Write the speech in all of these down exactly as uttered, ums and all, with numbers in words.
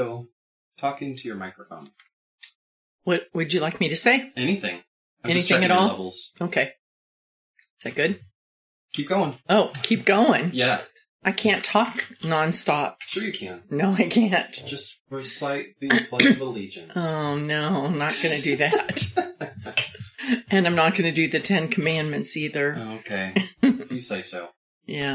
So, talk into your microphone. What would you like me to say? Anything. I'm Anything at all? Levels. Okay. Is that good? Keep going. Oh, keep going. Yeah. I can't talk nonstop. Sure you can. No, I can't. Just recite the Pledge of Allegiance. Oh, no, I'm not going to do that. And I'm not going to do the Ten Commandments either. Okay. If you say so. Yeah.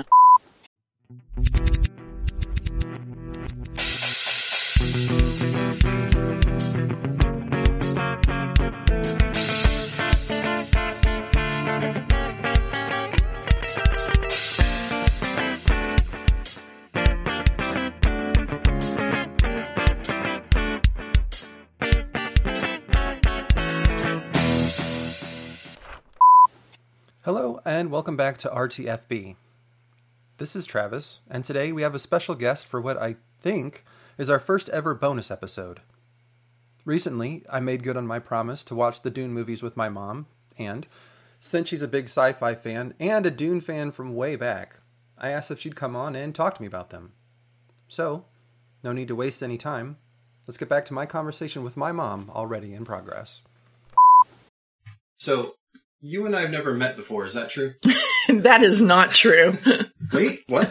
Hello, and welcome back to R T F B. This is Travis, and today we have a special guest for what I think is our first ever bonus episode. Recently, I made good on my promise to watch the Dune movies with my mom, and since she's a big sci-fi fan and a Dune fan from way back, I asked if she'd come on and talk to me about them. So, no need to waste any time. Let's get back to my conversation with my mom, already in progress. So, you and I have never met before, is that true? That is not true. Wait, what?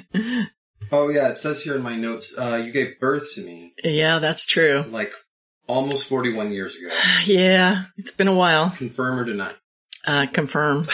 Oh yeah, it says here in my notes, uh, you gave birth to me. Yeah, that's true. Like, almost forty-one years ago. Yeah, it's been a while. Confirm or deny? Uh, confirm.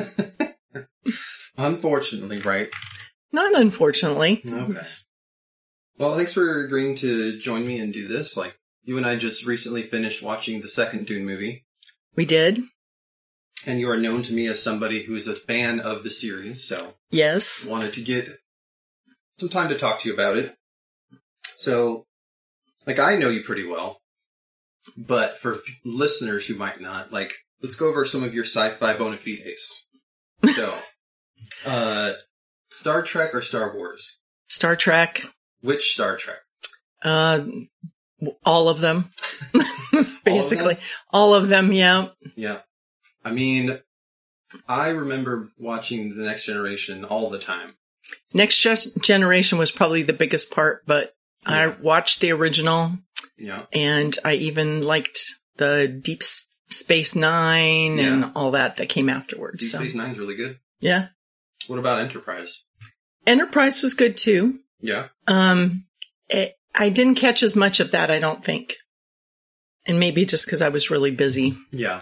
Unfortunately, right? Not unfortunately. Okay. Well, thanks for agreeing to join me and do this. Like, you and I just recently finished watching the second Dune movie. We did. And you are known to me as somebody who is a fan of the series, so... Yes. Wanted to get some time to talk to you about it. So, like, I know you pretty well, but for listeners who might not, like, let's go over some of your sci-fi bona fides. So, uh, Star Trek or Star Wars? Star Trek. Which Star Trek? Uh, all of them. Basically. All of them? All of them, yeah. Yeah. I mean, I remember watching The Next Generation all the time. Next Generation was probably the biggest part, but yeah. I watched the original. Yeah. And I even liked the Deep Space Nine yeah. and all that that came afterwards. Deep so. Space Nine's really good. Yeah. What about Enterprise? Enterprise was good too. Yeah. Um, it, I didn't catch as much of that, I don't think. And maybe just because I was really busy. Yeah.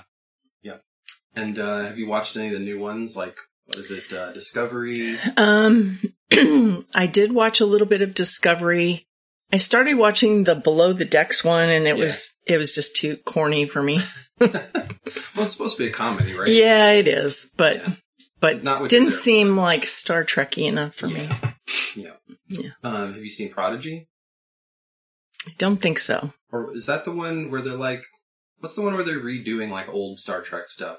And uh, have you watched any of the new ones? Like, what is it, uh, Discovery? Um, I did watch a little bit of Discovery. I started watching the Below the Decks one, and it yeah. was it was just too corny for me. Well, it's supposed to be a comedy, right? Yeah, it is, but yeah. but Not didn't seem like Star Trek-y enough for yeah. me. Yeah. Yeah. Um, have you seen Prodigy? I don't think so. Or is that the one where they're like, what's the one where they're redoing like old Star Trek stuff?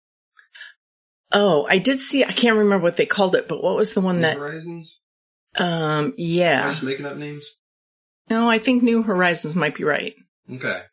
Oh, I did see, I can't remember what they called it, but what was the one New that... Horizons? Um, yeah. Am I just making up names? No, I think New Horizons might be right. Okay.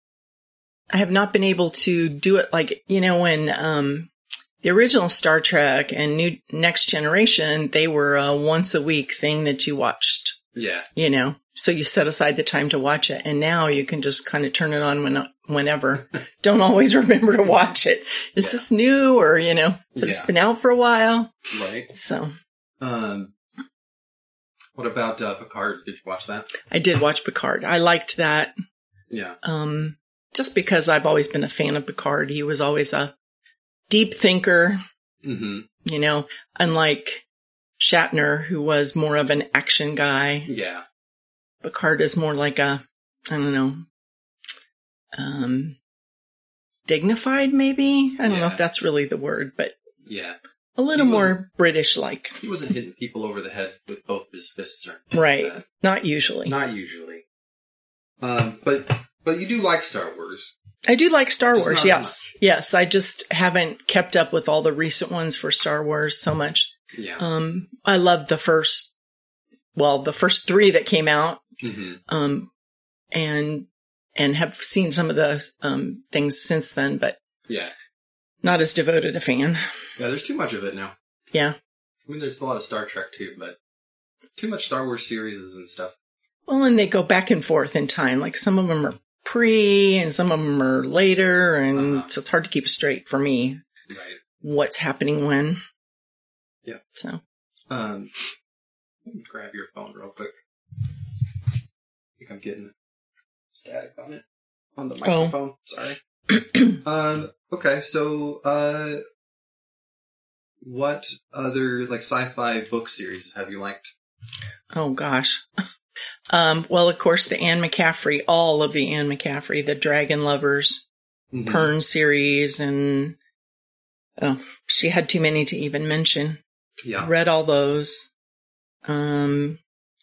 I have not been able to do it like, you know, when um, the original Star Trek and New Next Generation, they were a once a week thing that you watched. Yeah. You know, so you set aside the time to watch it. And now you can just kind of turn it on when, whenever. Don't always remember to watch it. Is yeah. this new or, you know, has yeah. it been out for a while? Right. So. Um, what about uh, Picard? Did you watch that? I did watch Picard. I liked that. Yeah. Um, just because I've always been a fan of Picard. He was always a deep thinker. Mm-hmm. You know, unlike Shatner, who was more of an action guy. Yeah. Picard is more like a, I don't know, um, dignified maybe? I don't yeah. know if that's really the word, but yeah, a little more British-like. He wasn't hitting people over the head with both his fists. Or right. Like Not usually. Not usually. Um, but, but you do like Star Wars. I do like Star just Wars, yes. Yes, I just haven't kept up with all the recent ones for Star Wars so much. Yeah. Um, I loved the first, well, the first three that came out. Mm-hmm. Um, and, and have seen some of the, um, things since then, but. Yeah. Not as devoted a fan. Yeah, there's too much of it now. Yeah. I mean, there's a lot of Star Trek too, but too much Star Wars series and stuff. Well, and they go back and forth in time. Like some of them are pre and some of them are later. And Uh-huh. so it's hard to keep straight for me Right. what's happening when. Yeah. So. Um, let me grab your phone real quick. I think I'm getting static on it. On the microphone. Oh. Sorry. um, okay, so, uh, what other, like, sci-fi book series have you liked? Oh, gosh. Um, well, of course, the Anne McCaffrey, all of the Anne McCaffrey, the Dragon Lovers, mm-hmm. Pern series, and oh, she had too many to even mention. Yeah. Read all those. Um,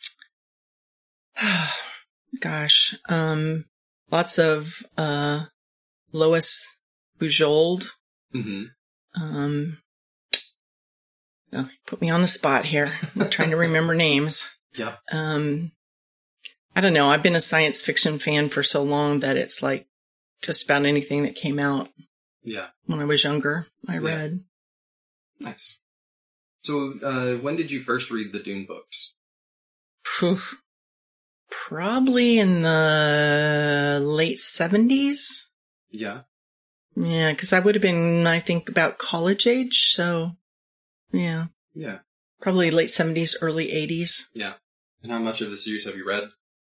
gosh, um, lots of, uh, Lois Bujold. Mm-hmm. Um, oh, put me on the spot here. I'm trying to remember names. Yeah. Um, I don't know. I've been a science fiction fan for so long that it's like just about anything that came out. Yeah. When I was younger, I yeah. read. Nice. So, uh, when did you first read the Dune books? Whew. Probably in the late seventies. Yeah. Yeah, because I would have been, I think, about college age. So, yeah. Yeah. Probably late seventies, early eighties. Yeah. And how much of the series have you read?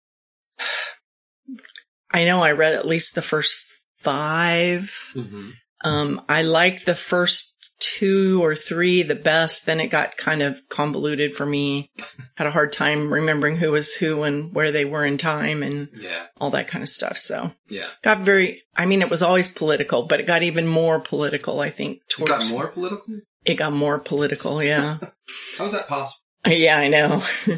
I know I read at least the first five. Mm-hmm. Um, I like the first two or three the best. Then it got kind of convoluted for me. Had a hard time remembering who was who and where they were in time and yeah. all that kind of stuff. So yeah, got very, I mean, it was always political, but it got even more political, I think. Towards, it got more political? It got more political, yeah. How is that possible? Yeah, I know.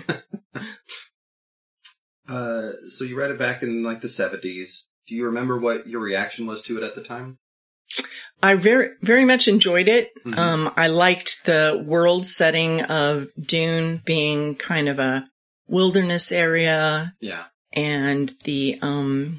uh, so you read it back in like the seventies. Do you remember what your reaction was to it at the time? I very, very much enjoyed it. Mm-hmm. Um, I liked the world setting of Dune being kind of a wilderness area. Yeah. And the, um,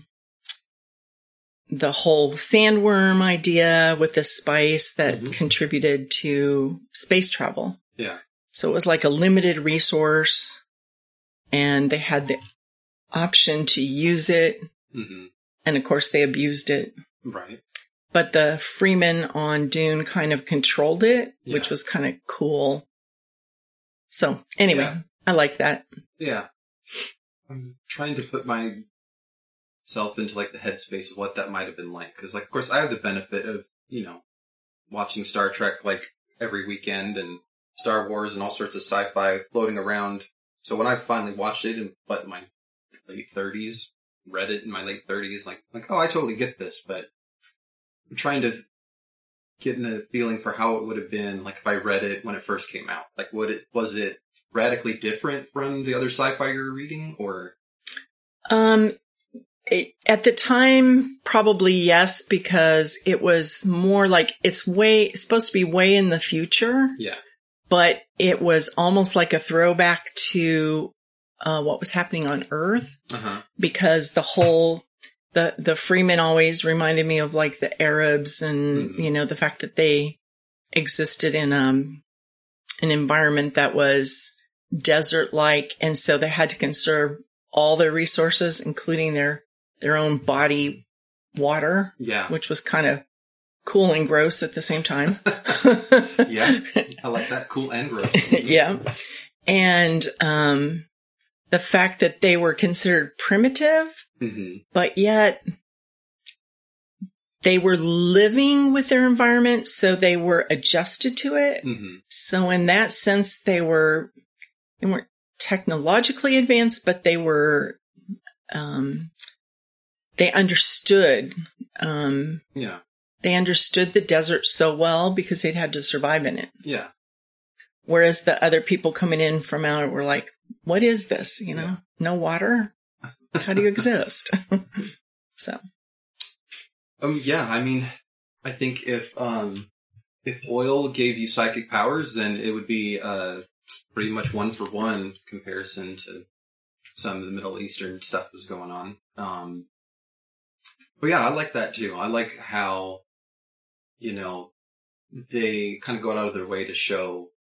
the whole sandworm idea with the spice that mm-hmm. contributed to space travel. Yeah. So it was like a limited resource and they had the option to use it. Mm-hmm. And of course they abused it. Right. But the Freeman on Dune kind of controlled it, yeah. which was kind of cool. So anyway, yeah. I like that. Yeah. I'm trying to put myself into like the headspace of what that might have been like. Cause like, of course I have the benefit of, you know, watching Star Trek like every weekend and Star Wars and all sorts of sci-fi floating around. So when I finally watched it in what, my late thirties, read it in my late thirties, like, like, oh, I totally get this, but I'm trying to get a feeling for how it would have been, like, if I read it when it first came out. Like, would it, was it radically different from the other sci-fi you were reading, or? Um, it, at the time, probably yes, because it was more like, it's way, it's supposed to be way in the future. Yeah. But it was almost like a throwback to, uh, what was happening on Earth. Uh-huh. Because the whole, The, the Freeman always reminded me of like the Arabs and, mm-hmm. you know, the fact that they existed in, um, an environment that was desert-like. And so they had to conserve all their resources, including their, their own body water. Yeah. Which was kind of cool and gross at the same time. Yeah. I like that. Cool and gross. Yeah. And, um, the fact that they were considered primitive. Mm-hmm. But yet they were living with their environment, so they were adjusted to it. Mm-hmm. So in that sense, they were, they weren't technologically advanced, but they were, um, they understood, um, yeah, they understood the desert so well because they'd had to survive in it. Yeah. Whereas the other people coming in from out were like, what is this? You know, yeah. No water? How do you exist? So. Um, yeah, I mean, I think if, um, if oil gave you psychic powers, then it would be, uh, pretty much one for one comparison to some of the Middle Eastern stuff that was going on. Um, but yeah, I like that too. I like how, you know, they kind of go out of their way to show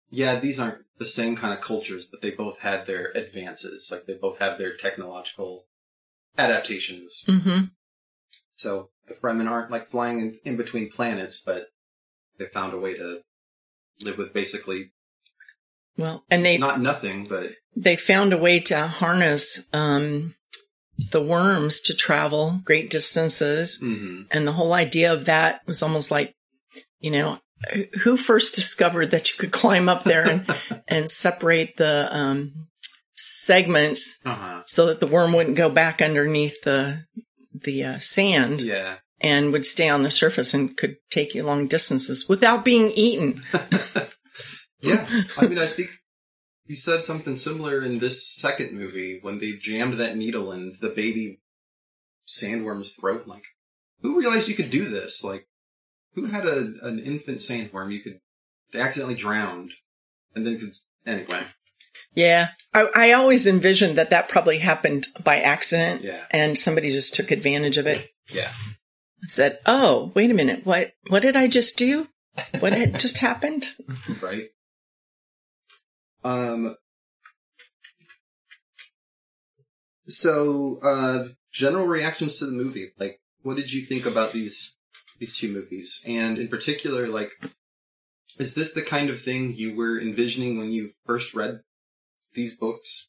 yeah, these aren't the same kind of cultures, but they both had their advances. Like, they both have their technological adaptations. Mm-hmm. So the Fremen aren't like flying in, in between planets, but they found a way to live with basically well, and they not nothing, but they found a way to harness um, the worms to travel great distances, mm-hmm. and the whole idea of that was almost like, you know, who first discovered that you could climb up there and and separate the um, segments uh-huh. so that the worm wouldn't go back underneath the the uh, sand, yeah, and would stay on the surface and could take you long distances without being eaten. Yeah, I mean, I think he said something similar in this second movie when they jammed that needle in the baby sandworm's throat. Like, who realized you could do this? Like, who had a an infant sandworm you could they accidentally drowned and then could anyway. Yeah, I, I always envisioned that that probably happened by accident, yeah. and somebody just took advantage of it. Yeah, said, "Oh, wait a minute, what? What did I just do? What had just happened?" Right. Um. So, uh, general reactions to the movie. Like, what did you think about these these two movies? And in particular, like, is this the kind of thing you were envisioning when you first read these books?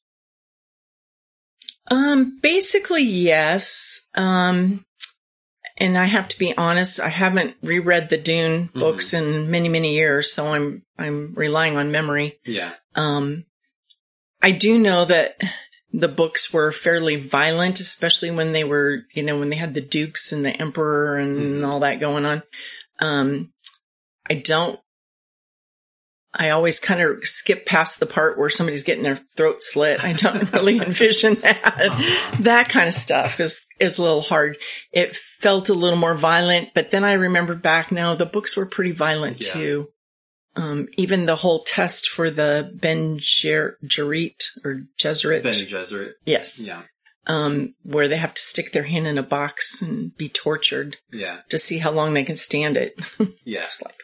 Um, basically, yes. Um, and I have to be honest, I haven't reread the Dune mm-hmm. books in many, many years, so I'm I'm relying on memory. Yeah. Um, I do know that the books were fairly violent, especially when they were, you know, when they had the dukes and the emperor and mm-hmm. all that going on. Um, I don't, I always kind of skip past the part where somebody's getting their throat slit. I don't really envision that. Uh-huh. That kind of stuff is, is a little hard. It felt a little more violent, but then I remember back now, the books were pretty violent yeah. too. Um, even the whole test for the Ben Gesserit or Gesserit. Ben Gesserit. Yes. Yeah. Um, where they have to stick their hand in a box and be tortured. Yeah. To see how long they can stand it. Yeah. Just like.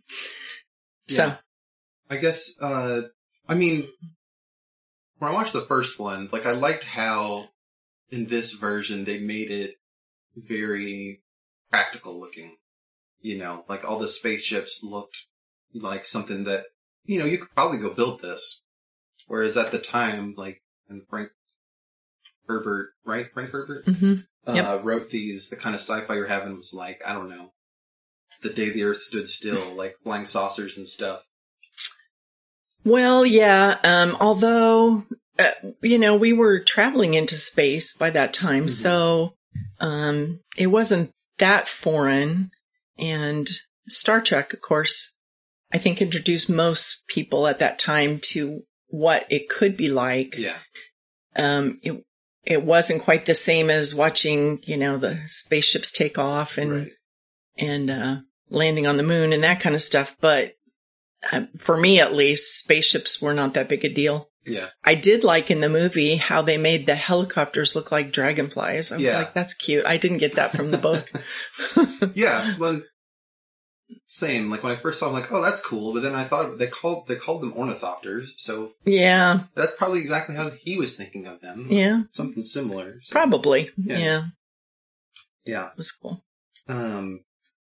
So. Yeah. I guess, uh, I mean, when I watched the first one, like, I liked how in this version they made it very practical looking. You know, like all the spaceships looked like something that, you know, you could probably go build this. Whereas at the time, like, and Frank Herbert, right? Frank Herbert? Mm-hmm. Uh, yep. wrote these, the kind of sci-fi you're having was like, I don't know, the day the Earth stood still, like flying saucers and stuff. Well, yeah, um, although, uh, you know, we were traveling into space by that time, mm-hmm. so um, it wasn't that foreign. And Star Trek, of course, I think introduced most people at that time to what it could be like. Yeah. Um, it, it wasn't quite the same as watching, you know, the spaceships take off and, right. and, uh, landing on the moon and that kind of stuff. But uh, for me, at least, spaceships were not that big a deal. Yeah. I did like in the movie how they made the helicopters look like dragonflies. I was yeah. like, that's cute. I didn't get that from the book. Yeah. When, Same. Like when I first saw them, like, oh, that's cool. But then I thought they called they called them ornithopters. So yeah, that's probably exactly how he was thinking of them. Yeah, something similar. So. Probably. Yeah. yeah, yeah, it was cool. Um.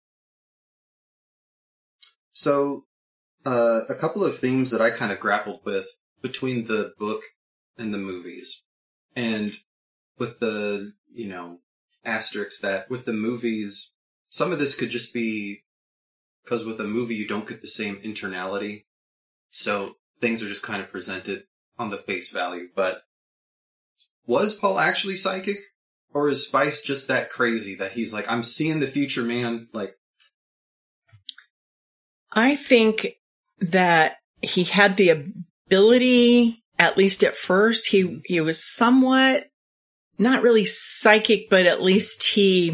So, uh, a couple of themes that I kind of grappled with between the book and the movies, and with the you know asterisks that with the movies, some of this could just be. Because with a movie, you don't get the same internality. So things are just kind of presented on the face value. But was Paul actually psychic? Or is Spice just that crazy that he's like, I'm seeing the future, man? Like, I think that he had the ability, at least at first, he, mm-hmm. he was somewhat, not really psychic, but at least he...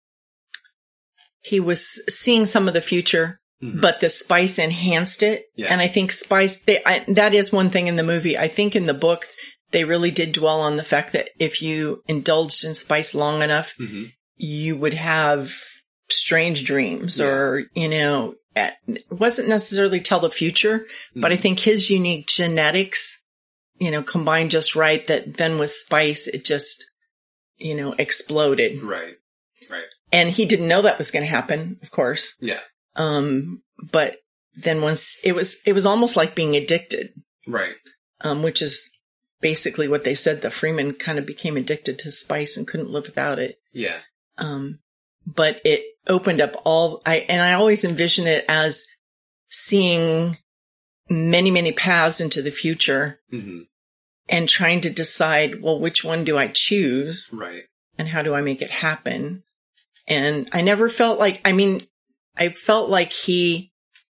He was seeing some of the future, mm-hmm. but the spice enhanced it. Yeah. And I think spice, they, I, that is one thing in the movie. I think in the book, they really did dwell on the fact that if you indulged in spice long enough, mm-hmm. you would have strange dreams yeah. or, you know, it wasn't necessarily tell the future, mm-hmm. but I think his unique genetics, you know, combined just right that then with Spice, it just, you know, exploded. Right. Right. And he didn't know that was going to happen, of course. Yeah. Um, but then once it was, it was almost like being addicted. Right. Um, which is basically what they said. The Freeman kind of became addicted to Spice and couldn't live without it. Yeah. Um, but it opened up all, I, and I always envision it as seeing many, many paths into the future mm-hmm. and trying to decide, well, which one do I choose? Right. And how do I make it happen? And I never felt like, I mean, I felt like he,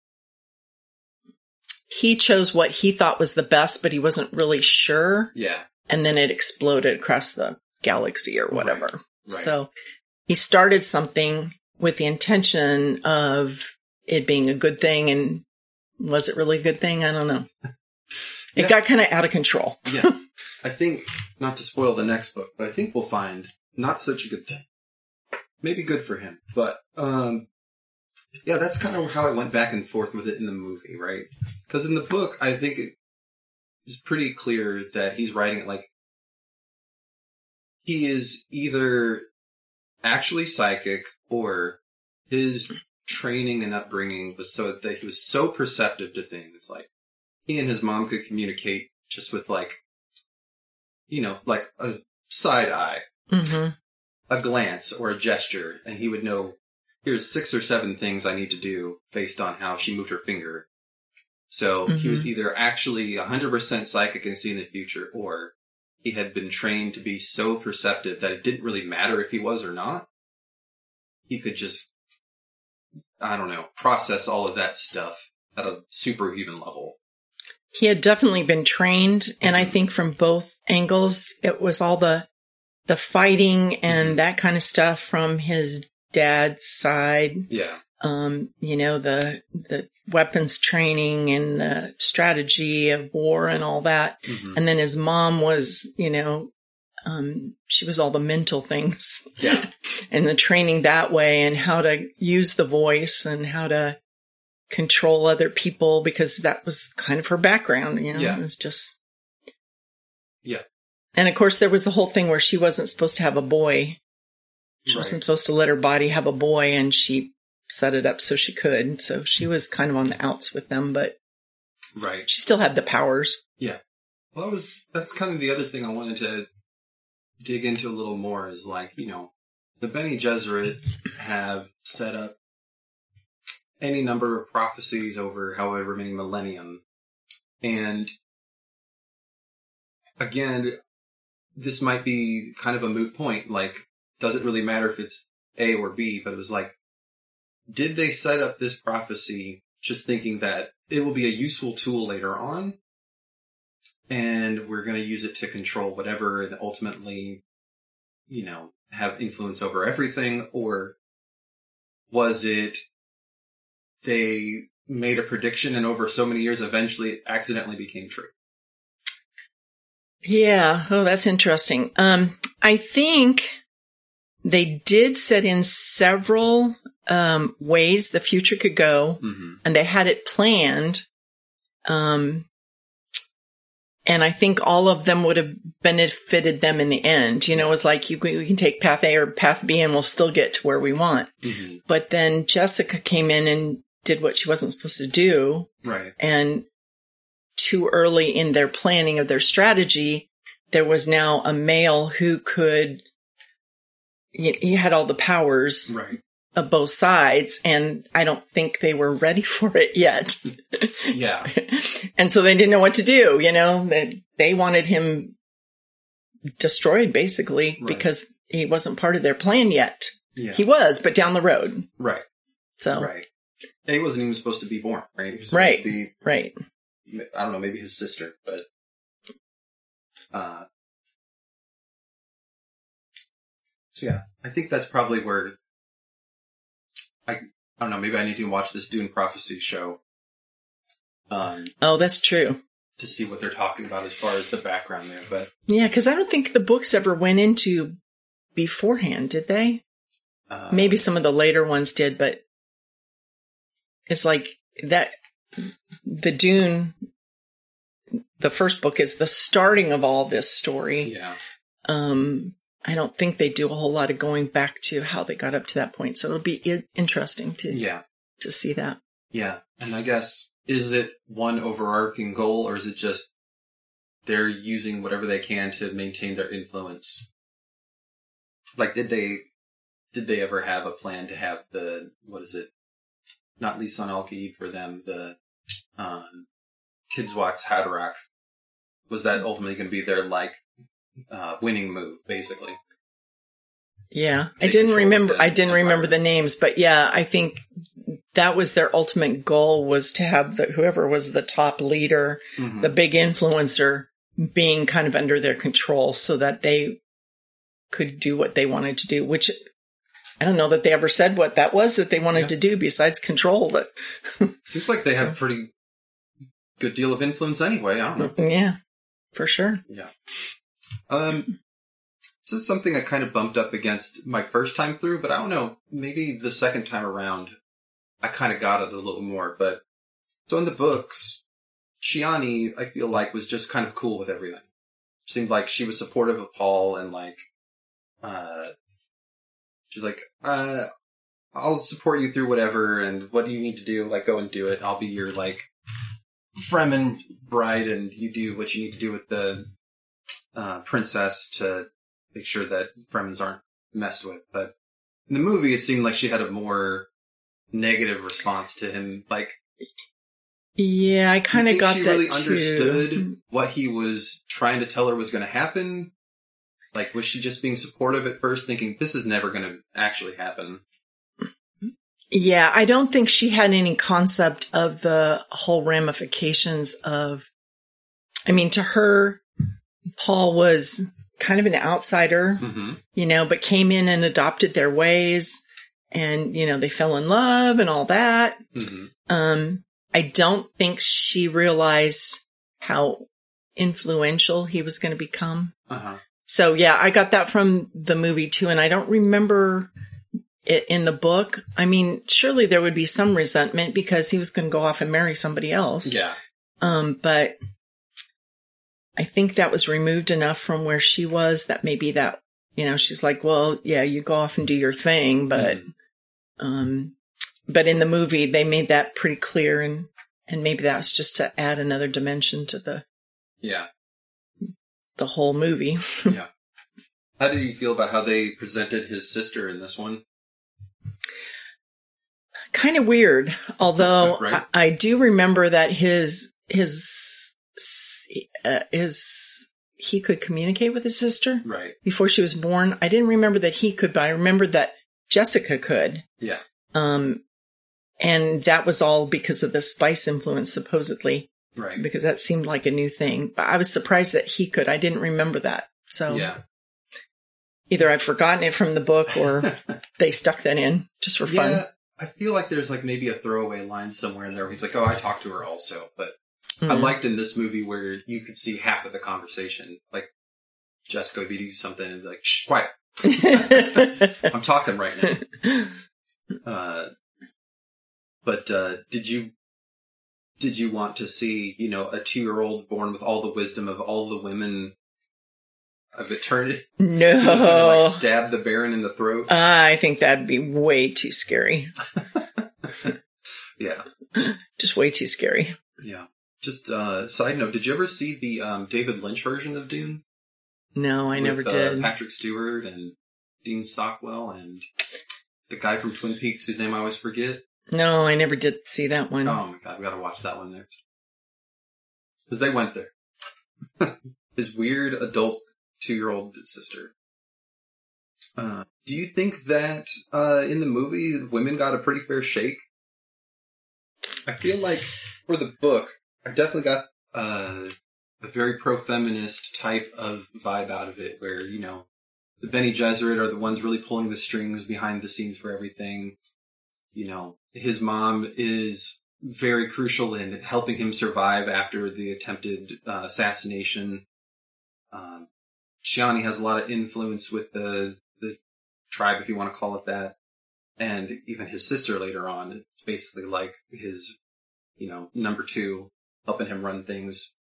he chose what he thought was the best, but he wasn't really sure. Yeah. And then it exploded across the galaxy or whatever. Right. Right. So he started something with the intention of it being a good thing. And was it really a good thing? I don't know. It yeah. got kind of out of control. Yeah. I think, not to spoil the next book, but I think we'll find not such a good thing. Maybe good for him. But, um, yeah, that's kind of how I went back and forth with it in the movie, right? Because in the book, I think it is pretty clear that he's writing it like he is either actually psychic or his training and upbringing was so that he was so perceptive to things. Like, he and his mom could communicate just with, like, you know, like a side eye, mm-hmm. a glance, or a gesture, and he would know, here's six or seven things I need to do based on how she moved her finger. So mm-hmm. he was either actually one hundred percent psychic and seeing the future, or he had been trained to be so perceptive that it didn't really matter if he was or not. He could just, I don't know, process all of that stuff at a superhuman level. He had definitely been trained, and I think from both angles, it was all the the fighting and mm-hmm. that kind of stuff from his dad's side. Yeah. Um, you know, the the weapons training and the strategy of war and all that. Mm-hmm. And then his mom was, you know, um, she was all the mental things. Yeah. And the training that way and how to use the voice and how to control other people, because that was kind of her background, you know. Yeah. It was just. Yeah. And of course there was the whole thing where she wasn't supposed to have a boy. She right. wasn't supposed to let her body have a boy, and she set it up so she could. So she was kind of on the outs with them, but right. she still had the powers. Yeah. Well, that was, that's kind of the other thing I wanted to dig into a little more is, like, you know, the Bene Gesserit have set up any number of prophecies over however many millennium. And again, this might be kind of a moot point. Like, does it really matter if it's A or B? But it was like, did they set up this prophecy just thinking that it will be a useful tool later on, and we're going to use it to control whatever and ultimately, you know, have influence over everything? Or was it they made a prediction and over so many years eventually it accidentally became true? Yeah. Oh, that's interesting. Um, I think they did set in several um, ways the future could go, mm-hmm. and they had it planned. Um, and I think all of them would have benefited them in the end. You know, it was like, you, we can take path A or path B and we'll still get to where we want. Mm-hmm. But then Jessica came in and did what she wasn't supposed to do. Right. And too early in their planning of their strategy, there was now a male who could, he had all the powers right. of both sides, and I don't think they were ready for it yet. Yeah. And so they didn't know what to do, you know, they, they wanted him destroyed basically right. because he wasn't part of their plan yet. Yeah. He was, but down the road. Right. So. Right. And he wasn't even supposed to be born, right? He was supposed right. to be, right. I don't know, maybe his sister, but, uh, so yeah, I think that's probably where, I, I don't know, maybe I need to watch this Dune Prophecy show. Um, oh, that's true. To see what they're talking about as far as the background there, but. Yeah, because I don't think the books ever went into beforehand, did they? Uh, maybe some of the later ones did, but is like that. The Dune, the first book, is the starting of all this story. Yeah. Um, I don't think they do a whole lot of going back to how they got up to that point. So it'll be I- interesting to Yeah. to see that. Yeah. And I guess, is it one overarching goal, or is it just they're using whatever they can to maintain their influence? Like, did they, did they ever have a plan to have the, what is it? Not Lisan al-Gaib for them, the, um, Kibswatch Haderach. Was that ultimately going to be their, like, uh, winning move, basically? Yeah. Take I didn't control remember, of the I didn't empire. remember the names, but yeah, I think that was their ultimate goal, was to have the, whoever was the top leader, Mhm. the big influencer, being kind of under their control so that they could do what they wanted to do, which I don't know that they ever said what that was that they wanted Yeah. to do besides control, but Seems like they have a pretty good deal of influence anyway. I don't know. yeah, for sure. Yeah. Um, this is something I kind of bumped up against my first time through, but I don't know, maybe the second time around, I kind of got it a little more. But so in the books, Chani, I feel like, was just kind of cool with everything. Seemed like she was supportive of Paul, and like, uh, she's like, uh, I'll support you through whatever, and what do you need to do? Like, go and do it. I'll be your, like, Fremen bride, and you do what you need to do with the uh, princess to make sure that Fremens aren't messed with. But in the movie, it seemed like she had a more negative response to him. Like, Yeah, I kind do of you think got she that really too. understood what he was trying to tell her was going to happen? Like, was she just being supportive at first, thinking this is never going to actually happen? Yeah, I don't think she had any concept of the whole ramifications of, I mean, to her, Paul was kind of an outsider, Mm-hmm. you know, but came in and adopted their ways, and, you know, they fell in love and all that. Mm-hmm. Um, I don't think she realized how influential he was going to become. Uh-huh. So yeah, I got that from the movie too, and I don't remember it in the book. I mean, surely there would be some resentment because he was going to go off and marry somebody else. Yeah. Um, but I think that was removed enough from where she was that maybe that, you know, she's like, well, yeah, you go off and do your thing, but, Mhm. um, but in the movie they made that pretty clear, and, and maybe that was just to add another dimension to the, Yeah. the whole movie. Yeah. How did you feel about how they presented his sister in this one? Kind of weird, although Right. I, I do remember that his, his, uh, his, he could communicate with his sister Right. before she was born. I didn't remember that he could, but I remembered that Jessica could. Yeah. Um, and that was all because of the spice influence, supposedly, Right. because that seemed like a new thing. But I was surprised that he could. I didn't remember that. So Yeah. either I've forgotten it from the book or they stuck that in just for fun. Yeah. I feel like there's like maybe a throwaway line somewhere in there where he's like, oh, I talked to her also. But I Mhm. liked in this movie where you could see half of the conversation. Like, Jessica would do something and be like, shh, quiet. I'm talking right now. Uh, but, uh, did you, did you want to see, you know, a two-year-old born with all the wisdom of all the women of eternity? No. Who's gonna, like, stab the Baron in the throat? I think that'd be way too scary. Yeah. Just way too scary. Yeah. Just, uh, side note, did you ever see the, um, David Lynch version of Dune? No, I With, never uh, did. Patrick Stewart and Dean Stockwell and the guy from Twin Peaks whose name I always forget. No, I never did see that one. Oh my god, we gotta watch that one next. Because they went there. His weird adult two-year-old sister. Uh, do you think that uh, in the movie, women got a pretty fair shake? I feel like for the book, I definitely got uh, a very pro-feminist type of vibe out of it, where, you know, the Bene Gesserit are the ones really pulling the strings behind the scenes for everything. You know, his mom is very crucial in helping him survive after the attempted uh, assassination. Um, Chani has a lot of influence with the the tribe, if you want to call it that. And even his sister later on, it's basically like his, you know, number two, helping him run things.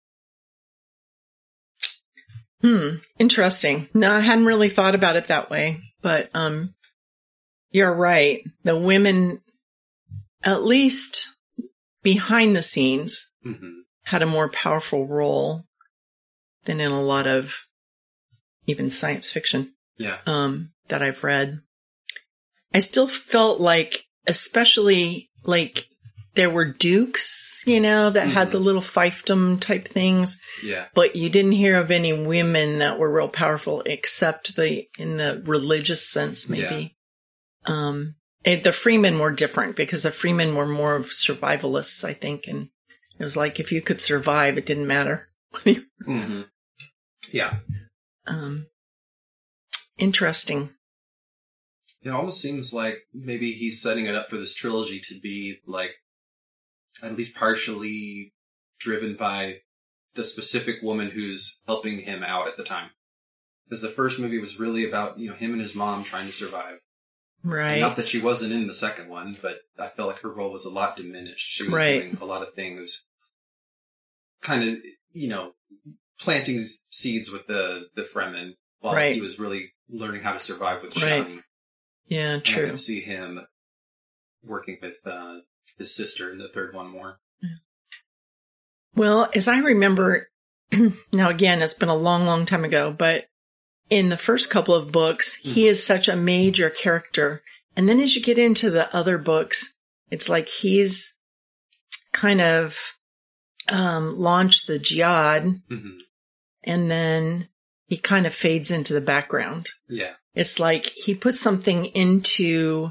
Hmm. Interesting. No, I hadn't really thought about it that way, but, um, you're right. The women, at least behind the scenes, mm-hmm. had a more powerful role than in a lot of even science fiction. Yeah. Um, that I've read. I still felt like, especially like there were dukes, you know, that mm-hmm. had the little fiefdom type things. Yeah. But you didn't hear of any women that were real powerful except the, in the religious sense, maybe. Yeah. Um, it, the freemen were different because the freemen were more of survivalists, I think. And it was like, if you could survive, it didn't matter. mm-hmm. Yeah. Um, interesting. It almost seems like maybe he's setting it up for this trilogy to be like at least partially driven by the specific woman who's helping him out at the time. Because the first movie was really about, you know, him and his mom trying to survive. Right. And not that she wasn't in the second one, but I felt like her role was a lot diminished. She was right. doing a lot of things, kind of, you know, planting seeds with the, the Fremen while right. he was really learning how to survive with right. Shani. Yeah, true. And I could see him working with uh, his sister in the third one more. Well, as I remember, now again, it's been a long, long time ago, but in the first couple of books, mm. he is such a major character. And then as you get into the other books, it's like he's kind of um, launched the jihad, mm-hmm. and then he kind of fades into the background. Yeah. It's like he puts something into,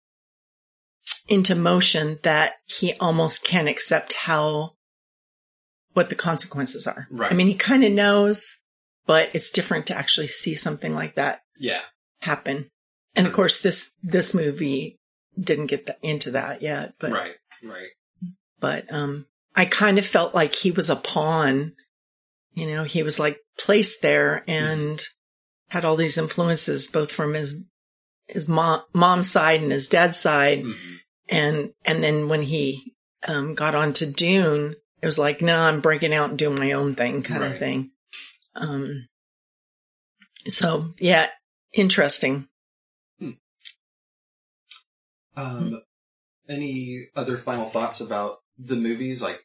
into motion that he almost can't accept how, what the consequences are. Right. I mean, he kind of knows, but it's different to actually see something like that yeah. happen. And of course, this, this movie didn't get the, into that yet, but, right, right. But, um, I kind of felt like he was a pawn, you know, he was like placed there and mm-hmm. had all these influences, both from his, his mom, mom's side and his dad's side. Mm-hmm. And, and then when he, um, got onto Dune, it was like, no, I'm breaking out and doing my own thing kind right. of thing. Um, so yeah, interesting. Hmm. Um, hmm. Any other final thoughts about the movies? Like,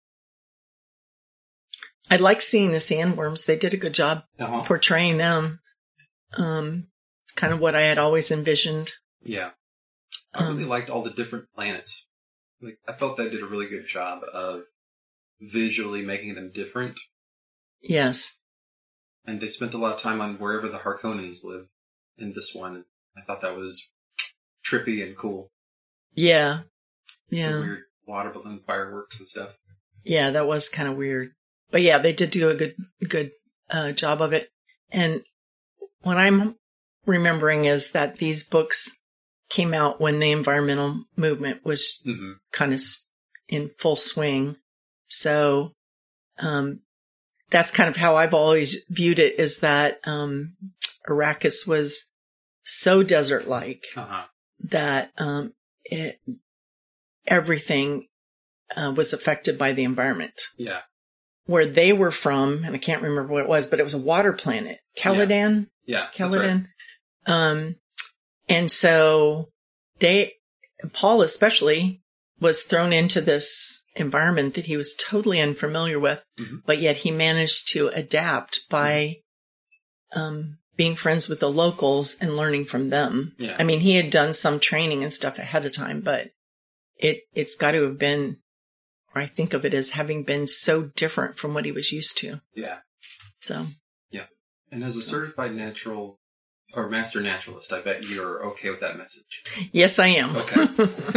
I like seeing the sandworms. They did a good job uh-huh. portraying them. Um, kind of what I had always envisioned. Yeah. I really um, liked all the different planets. Like, I felt they did a really good job of visually making them different. Yes. And they spent a lot of time on wherever the Harkonnens live in this one. I thought that was trippy and cool. Yeah. Yeah. The weird water balloon fireworks and stuff. Yeah, that was kind of weird. But yeah, they did do a good, good, uh, job of it. And what I'm remembering is that these books came out when the environmental movement was mm-hmm. kind of in full swing. So, um, that's kind of how I've always viewed it, is that, um, Arrakis was so desert-like uh-huh. that, um, it, everything, uh, was affected by the environment. Yeah. Where they were from, and I can't remember what it was, but it was a water planet. Caladan? Yeah. yeah Caladan. Right. Um, and so they, Paul especially, was thrown into this environment that he was totally unfamiliar with, mm-hmm. but yet he managed to adapt by, mm-hmm. um, being friends with the locals and learning from them. Yeah. I mean, he had done some training and stuff ahead of time, but it, it's got to have been, or I think of it as having been so different from what he was used to. Yeah. So. Yeah. And as a certified natural or master naturalist, I bet you're okay with that message. Yes, I am. Okay.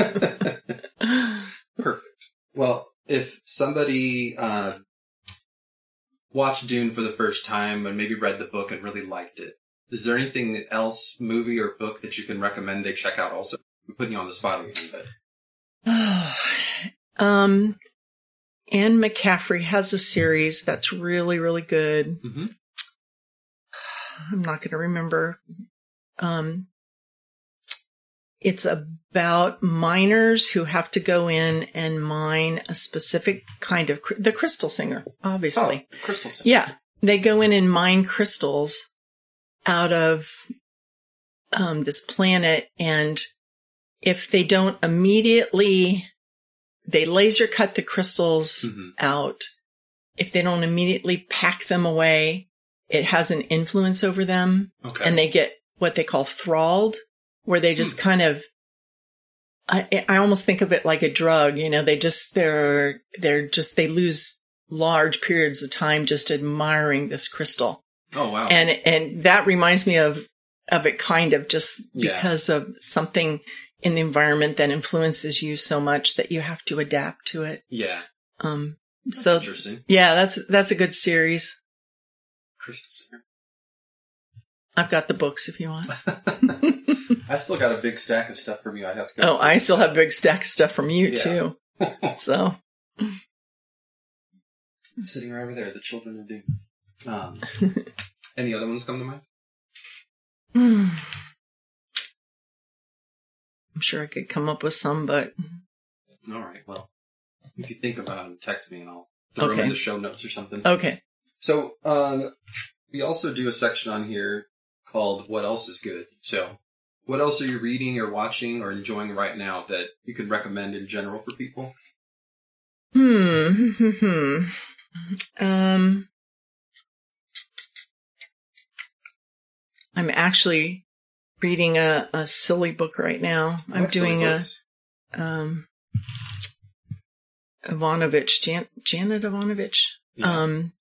Perfect. Well, if somebody uh, watched Dune for the first time and maybe read the book and really liked it, is there anything else, movie or book, that you can recommend they check out also? I'm putting you on the spot again, but... um, Anne McCaffrey has a series that's really, really good. Mm-hmm. I'm not going to remember. Um, it's about miners who have to go in and mine a specific kind of, the crystal singer, obviously. Oh, crystal singer. Yeah. They go in and mine crystals out of um, this planet, and if they don't immediately, they laser cut the crystals mm-hmm. out. If they don't immediately pack them away, it has an influence over them. Okay. And they get what they call thralled, where they just mm. kind of, I, I almost think of it like a drug. You know, they just, they're, they're just, they lose large periods of time just admiring this crystal. Oh, wow. And, and that reminds me of, of it kind of just yeah. because of something in the environment that influences you so much that you have to adapt to it. Yeah. Um, that's so interesting. Yeah, that's, that's a good series. Crystal Singer. I've got the books if you want. I still got a big stack of stuff from you. I have to go. Oh, I still have a big stack of stuff from you yeah. too. So. It's sitting right over there. The Children of Doom. Um, any other ones come to mind? I'm sure I could come up with some, but. All right. Well, if you think about them, text me and I'll throw okay. them in the show notes or something. Okay. So, um, we also do a section on here called What Else is Good? So, what else are you reading or watching or enjoying right now that you could recommend in general for people? Hmm. Hmm. um, I'm actually reading a, a silly book right now. I I'm like doing a, books. um, Ivanovich, Jan- Janet Ivanovich. Yeah. Um,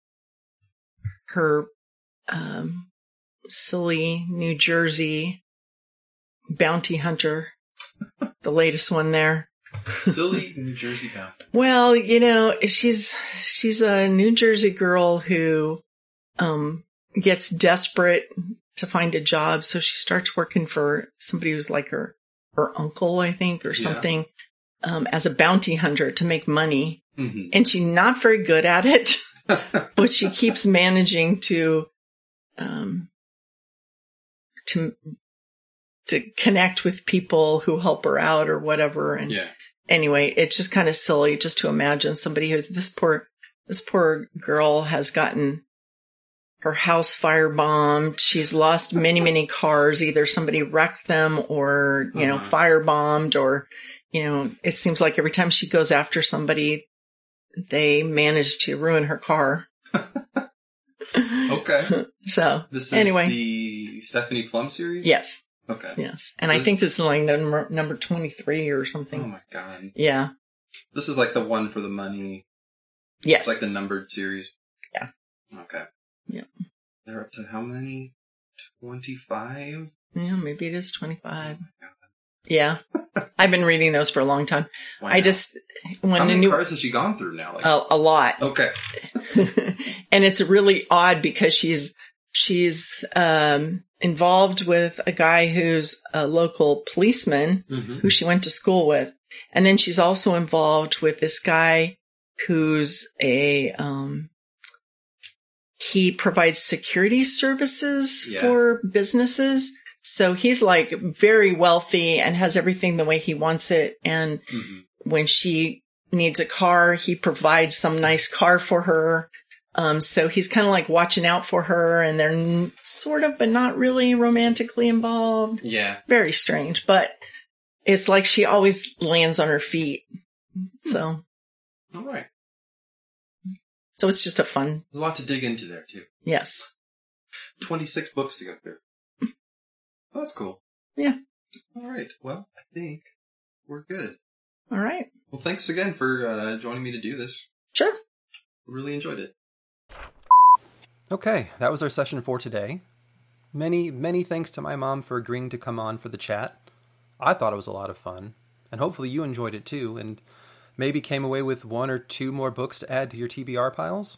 her, um, silly New Jersey bounty hunter, the latest one there. Silly New Jersey bounty. Well, you know, she's, she's a New Jersey girl who, um, gets desperate to find a job. So she starts working for somebody who's like her, her uncle, I think, or something, yeah. um, as a bounty hunter to make money. Mm-hmm. And she's not very good at it, but she keeps managing to, um, to, to connect with people who help her out or whatever. And yeah. anyway, it's just kind of silly just to imagine somebody who's this poor, this poor girl has gotten her house firebombed. She's lost many, many cars. Either somebody wrecked them or, you know, uh-huh. firebombed or, you know, it seems like every time she goes after somebody, they manage to ruin her car. Okay. So, this is anyway. the Stephanie Plum series? Yes. Okay. Yes. And so I this think this is like number, number twenty-three or something. Oh my God. Yeah. This is like the one for the money. Yes. It's like the numbered series. Yeah. Okay. Yeah. They're up to how many? twenty-five? Yeah, maybe it is twenty-five. Oh my God. Yeah. I've been reading those for a long time. Why I not? just, when How a many new, cars has she gone through now? Like, a, a lot. Okay. And it's really odd because she's, she's, um, involved with a guy who's a local policeman mm-hmm. who she went to school with. And then she's also involved with this guy who's a, um, he provides security services yeah. for businesses. So he's like very wealthy and has everything the way he wants it. And mm-hmm. when she needs a car, he provides some nice car for her. Um, so he's kind of like watching out for her, and they're n- sort of, but not really romantically involved. Yeah. Very strange, but it's like she always lands on her feet. So. All right. So it's just a fun. There's a lot to dig into there too. Yes. twenty-six books to go through. Oh, that's cool. Yeah. All right. Well, I think we're good. All right. Well, thanks again for uh, joining me to do this. Sure. Really enjoyed it. Okay, that was our session for today. Many, many thanks to my mom for agreeing to come on for the chat. I thought it was a lot of fun, and hopefully you enjoyed it too, and maybe came away with one or two more books to add to your T B R piles.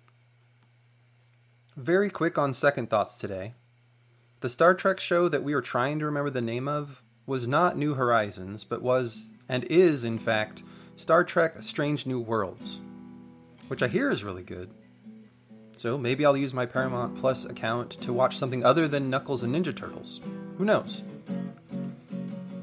Very quick on second thoughts today. The Star Trek show that we were trying to remember the name of was not New Horizons, but was, and is in fact, Star Trek Strange New Worlds, which I hear is really good. So maybe I'll use my Paramount Plus account to watch something other than Knuckles and Ninja Turtles. Who knows?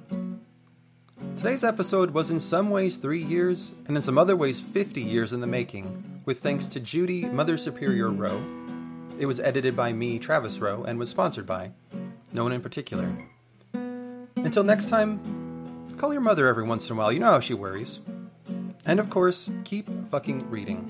Today's episode was in some ways three years, and in some other ways fifty years in the making, with thanks to Judy Mother Superior Rowe. It was edited by me, Travis Rowe, and was sponsored by no one in particular. Until next time, call your mother every once in a while. You know how she worries. And of course, keep fucking reading.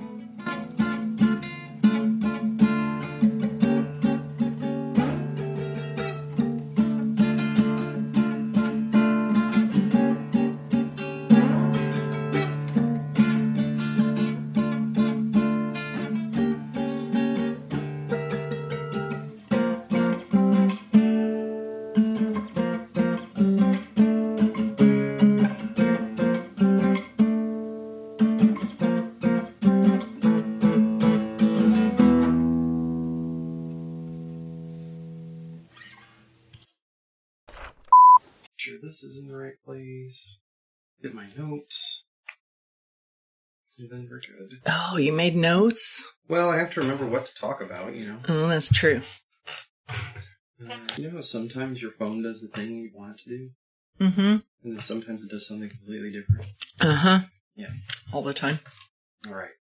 Sure this is in the right place. Get my notes. And then we're good. Oh, you made notes? Well, I have to remember what to talk about, you know. Oh, that's true. Uh, you know how sometimes your phone does the thing you want it to do? Mm-hmm. And then sometimes it does something completely different? Uh-huh. Yeah. All the time. All right.